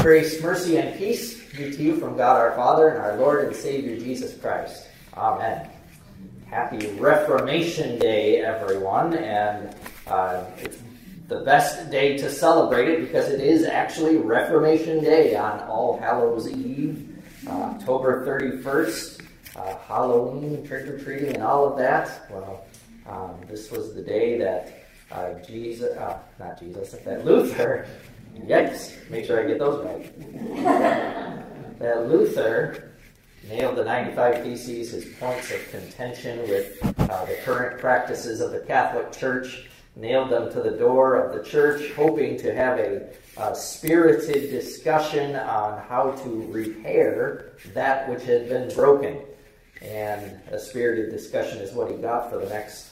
Grace, mercy, and peace be to you from God our Father and our Lord and Savior Jesus Christ. Amen. Happy Reformation Day, everyone, and it's the best day to celebrate it because it is actually Reformation Day on All Hallows Eve, October 31st, Halloween, trick-or-treating, and all of that. Well, this was the day that Luther, yikes, make sure I get those right, that Luther nailed the 95 Theses, his points of contention with the current practices of the Catholic Church, nailed them to the door of the church, hoping to have a spirited discussion on how to repair that which had been broken. And a spirited discussion is what he got for the next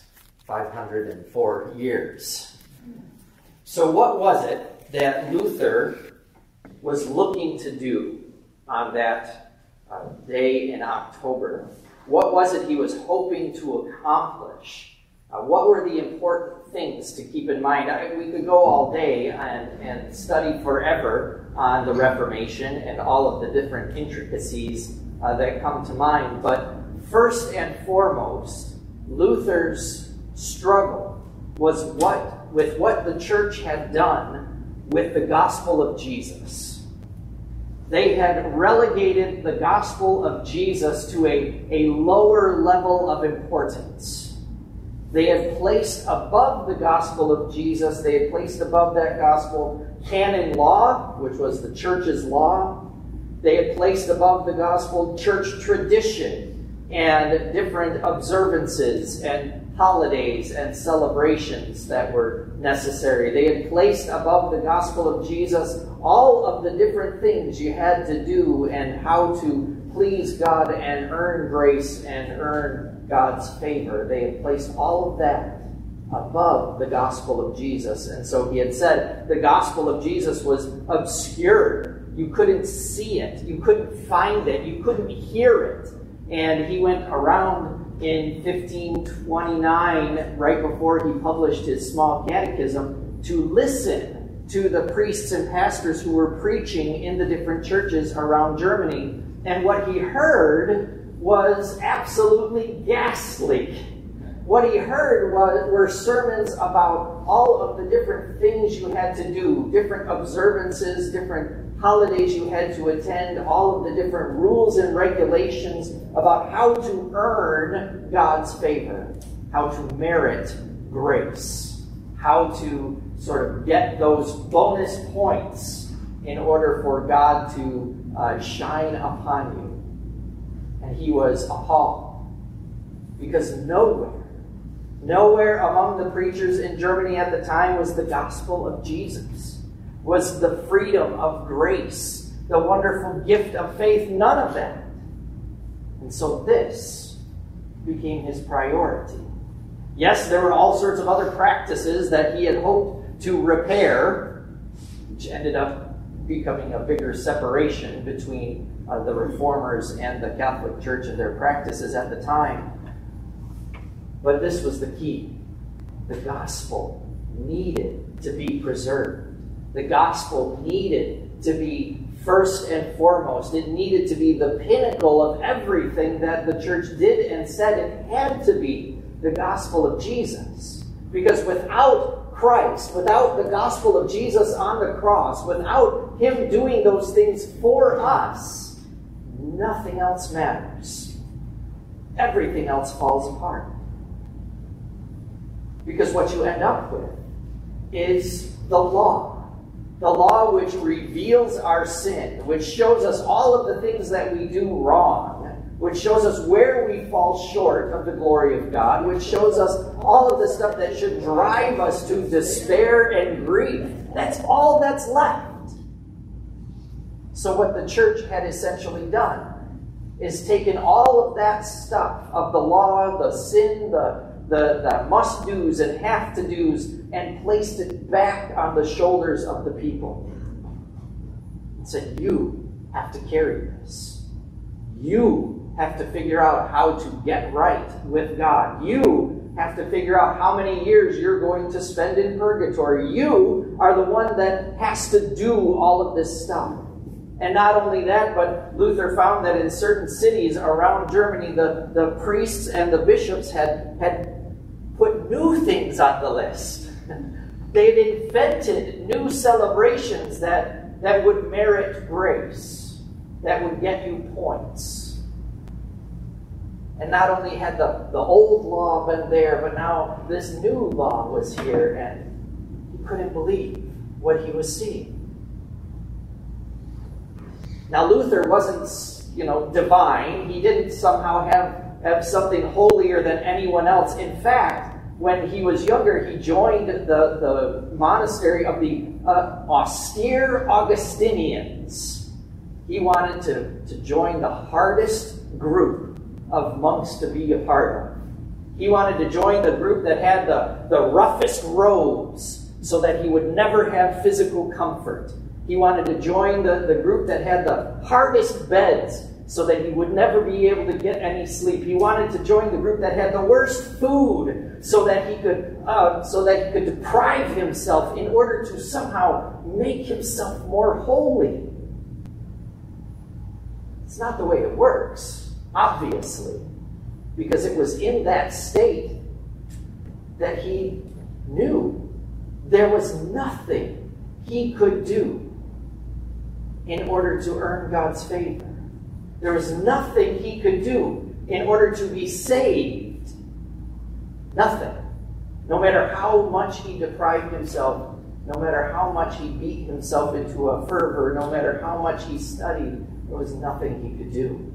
504 years. So what was it that Luther was looking to do on that day in October? What was it he was hoping to accomplish? What were the important things to keep in mind? We could go all day and study forever on the Reformation and all of the different intricacies that come to mind. But first and foremost, Luther's struggle was with what the church had done with the gospel of Jesus. They had relegated the gospel of Jesus to a lower level of importance. They had placed above the gospel of Jesus, they had placed above that gospel canon law, which was the church's law. They had placed above the gospel church tradition and different observances and holidays and celebrations that were necessary. They had placed above the gospel of Jesus all of the different things you had to do and how to please God and earn grace and earn God's favor. They had placed all of that above the gospel of Jesus. And so he had said the gospel of Jesus was obscure. You couldn't see it. You couldn't find it. You couldn't hear it. And he went around in 1529, right before he published his small catechism, to listen to the priests and pastors who were preaching in the different churches around Germany. And what he heard was absolutely ghastly. What he heard were sermons about all of the different things you had to do, different observances, different holidays you had to attend, all of the different rules and regulations about how to earn God's favor, how to merit grace, how to sort of get those bonus points in order for God to shine upon you. And he was appalled because nowhere among the preachers in Germany at the time was the gospel of Jesus, was the freedom of grace, the wonderful gift of faith, none of that. And so this became his priority. Yes, there were all sorts of other practices that he had hoped to repair, which ended up becoming a bigger separation between the Reformers and the Catholic Church and their practices at the time. But this was the key. The gospel needed to be preserved. The gospel needed to be first and foremost. It needed to be the pinnacle of everything that the church did and said. It had to be the gospel of Jesus. Because without Christ, without the gospel of Jesus on the cross, without him doing those things for us, nothing else matters. Everything else falls apart. Because what you end up with is the law. The law which reveals our sin, which shows us all of the things that we do wrong, which shows us where we fall short of the glory of God, which shows us all of the stuff that should drive us to despair and grief. That's all that's left. So what the church had essentially done is taken all of that stuff of the law, the sin, the must-dos and have-to-dos, and placed it back on the shoulders of the people. And said, you have to carry this. You have to figure out how to get right with God. You have to figure out how many years you're going to spend in purgatory. You are the one that has to do all of this stuff. And not only that, but Luther found that in certain cities around Germany, the priests and the bishops had put new things on the list. They'd invented new celebrations that would merit grace, that would get you points. And not only had the old law been there, but now this new law was here, and he couldn't believe what he was seeing. Now Luther wasn't, divine. He didn't somehow have something holier than anyone else. In fact, when he was younger, he joined the monastery of the austere Augustinians. He wanted to join the hardest group of monks to be a part of. He wanted to join the group that had the roughest robes so that he would never have physical comfort. He wanted to join the group that had the hardest beds so that he would never be able to get any sleep. He wanted to join the group that had the worst food so that he could deprive himself in order to somehow make himself more holy. It's not the way it works, obviously, because it was in that state that he knew there was nothing he could do in order to earn God's favor. There was nothing he could do in order to be saved. Nothing. No matter how much he deprived himself, no matter how much he beat himself into a fervor, no matter how much he studied, there was nothing he could do.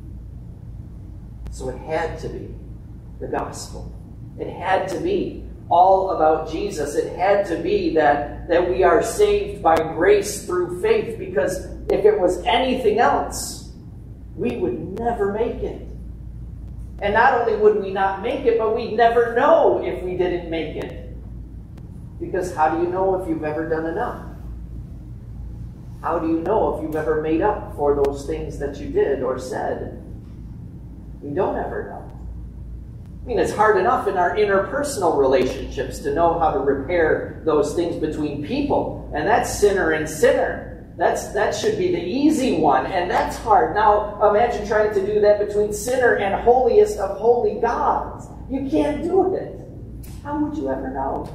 So it had to be the gospel. It had to be all about Jesus. It had to be that we are saved by grace through faith, because if it was anything else, we would never make it. And not only would we not make it, but we'd never know if we didn't make it. Because how do you know if you've ever done enough? How do you know if you've ever made up for those things that you did or said? We don't ever know. I mean, it's hard enough in our interpersonal relationships to know how to repair those things between people. And that's sinner and sinner. That should be the easy one, and that's hard. Now, imagine trying to do that between sinner and holiest of holy gods. You can't do it. How would you ever know?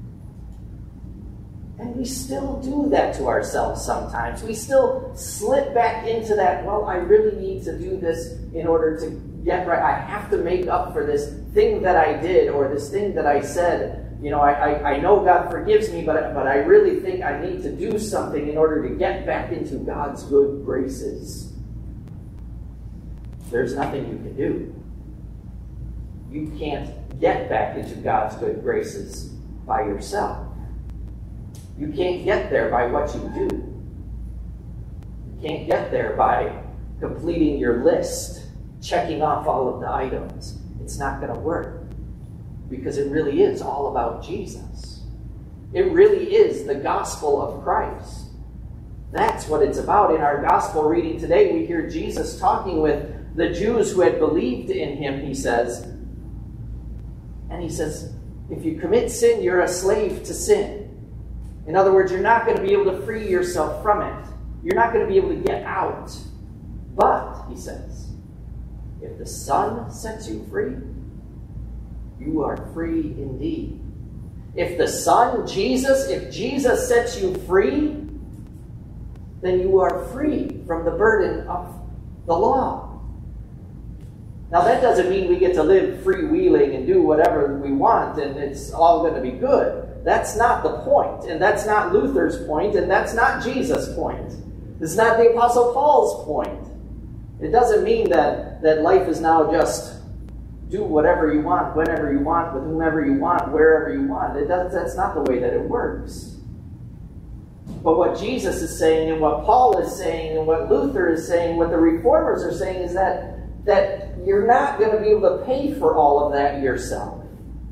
And we still do that to ourselves sometimes. We still slip back into that, well, I really need to do this in order to get right. I have to make up for this thing that I did or this thing that I said. I know God forgives me, but I really think I need to do something in order to get back into God's good graces. There's nothing you can do. You can't get back into God's good graces by yourself. You can't get there by what you do. You can't get there by completing your list, checking off all of the items. It's not going to work. Because it really is all about Jesus. It really is the gospel of Christ. That's what it's about. In our gospel reading today, we hear Jesus talking with the Jews who had believed in him, he says. And he says, if you commit sin, you're a slave to sin. In other words, you're not going to be able to free yourself from it. You're not going to be able to get out. But, he says, if the Son sets you free, you are free indeed. If the Son, Jesus, if Jesus sets you free, then you are free from the burden of the law. Now that doesn't mean we get to live freewheeling and do whatever we want and it's all going to be good. That's not the point, and that's not Luther's point, and that's not Jesus' point. It's not the Apostle Paul's point. It doesn't mean that life is now just do whatever you want, whenever you want, with whomever you want, wherever you want. That's not the way that it works. But what Jesus is saying, and what Paul is saying, and what Luther is saying, what the Reformers are saying is that you're not going to be able to pay for all of that yourself.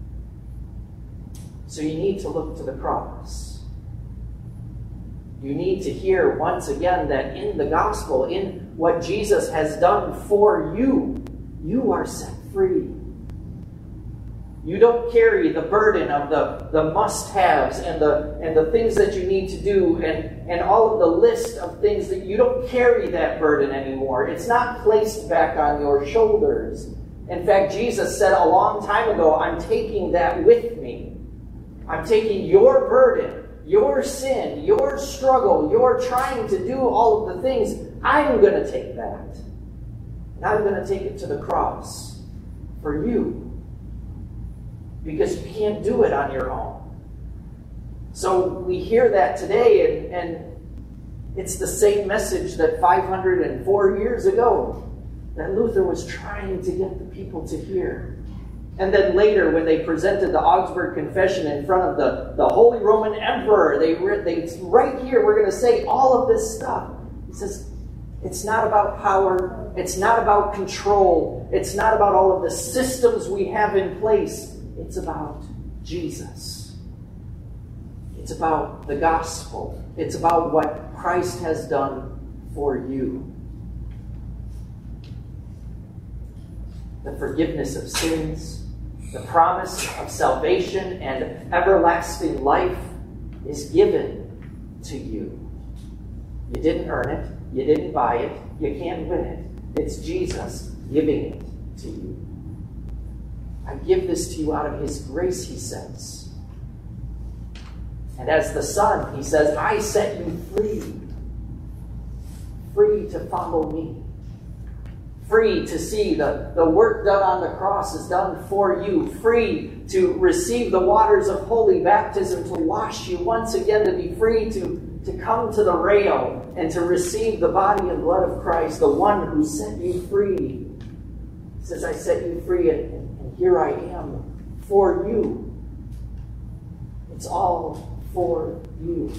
So you need to look to the cross. You need to hear once again that in the gospel, in what Jesus has done for you, you are set free. You don't carry the burden of the must-haves and the things that you need to do and all of the list of things that you don't carry that burden anymore. It's not placed back on your shoulders. In fact, Jesus said a long time ago, I'm taking that with me. I'm taking your burden, your sin, your struggle, your trying to do all of the things. I'm going to take that. And I'm going to take it to the cross for you. Because you can't do it on your own. So we hear that today, and it's the same message that 504 years ago that Luther was trying to get the people to hear. And then later, when they presented the Augsburg Confession in front of the Holy Roman Emperor, they right here, we're going to say all of this stuff. He says, it's not about power. It's not about control. It's not about all of the systems we have in place. It's about Jesus. It's about the gospel. It's about what Christ has done for you. The forgiveness of sins, the promise of salvation and everlasting life is given to you. You didn't earn it. You didn't buy it. You can't win it. It's Jesus giving it to you. I give this to you out of his grace, he says. And as the Son, he says, I set you free. Free to follow me. Free to see the work done on the cross is done for you. Free to receive the waters of holy baptism to wash you once again, to be free to come to the rail and to receive the body and blood of Christ, the one who set you free. He says, I set you free, and here I am for you. It's all for you.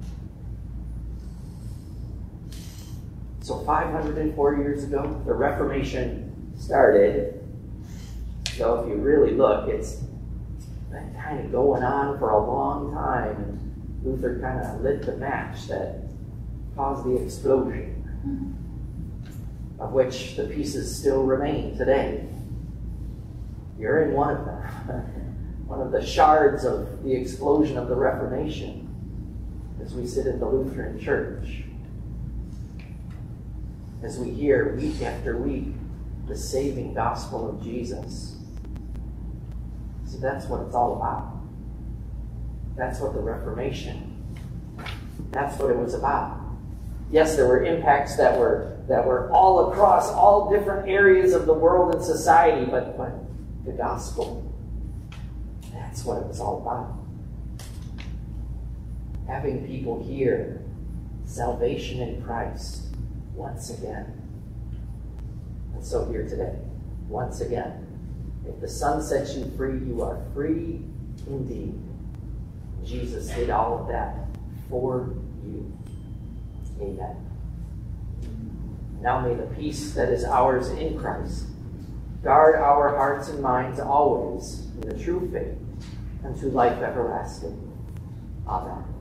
So 504 years ago, the Reformation started. So if you really look, it's been kind of going on for a long time. And Luther kind of lit the match that caused the explosion, of which the pieces still remain today. You're in one of them. One of the shards of the explosion of the Reformation as we sit in the Lutheran Church. As we hear week after week the saving gospel of Jesus. So that's what it's all about. That's what the Reformation, that's what it was about. Yes, there were impacts that were all across all different areas of the world and society, but the gospel, that's what it was all about. Having people hear salvation in Christ once again. And so here today, once again, if the Son sets you free, you are free indeed. Jesus did all of that for you. Amen. Now may the peace that is ours in Christ guard our hearts and minds always in the true faith unto life everlasting. Amen.